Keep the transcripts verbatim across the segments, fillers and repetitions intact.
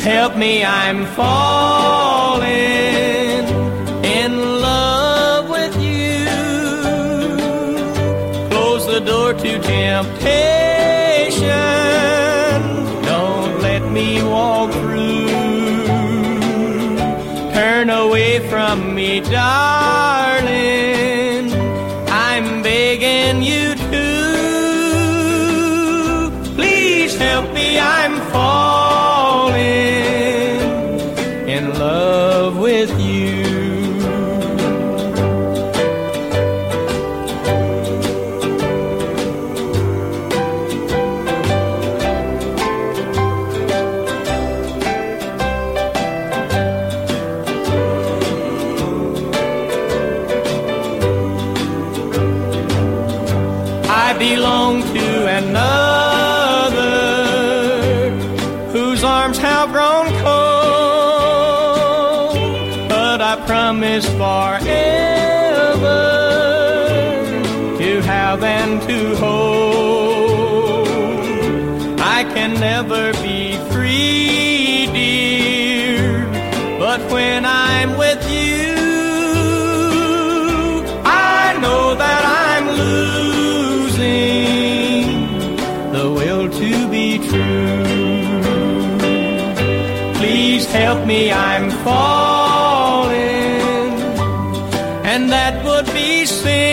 help me, I'm falling in love with you. Close the door to temptation, don't let me walk through. Turn away from me, darling, I'm begging you to. Please help me, I'm falling in love with you. I belong to another whose arms have grown cold, but I promise forever to have and to hold. I can never be free, dear, but when I'm with you, I know that I'm losing the will to be true. Please help me, I'm falling, and that would be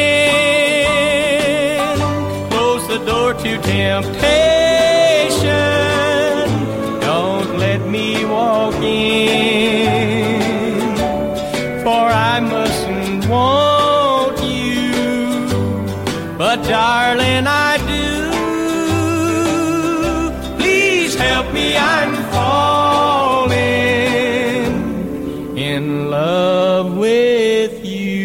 sin. Close the door to temptation, don't let me walk in, for I mustn't want you, but darling, I do. Please help me, I'm falling in love with you.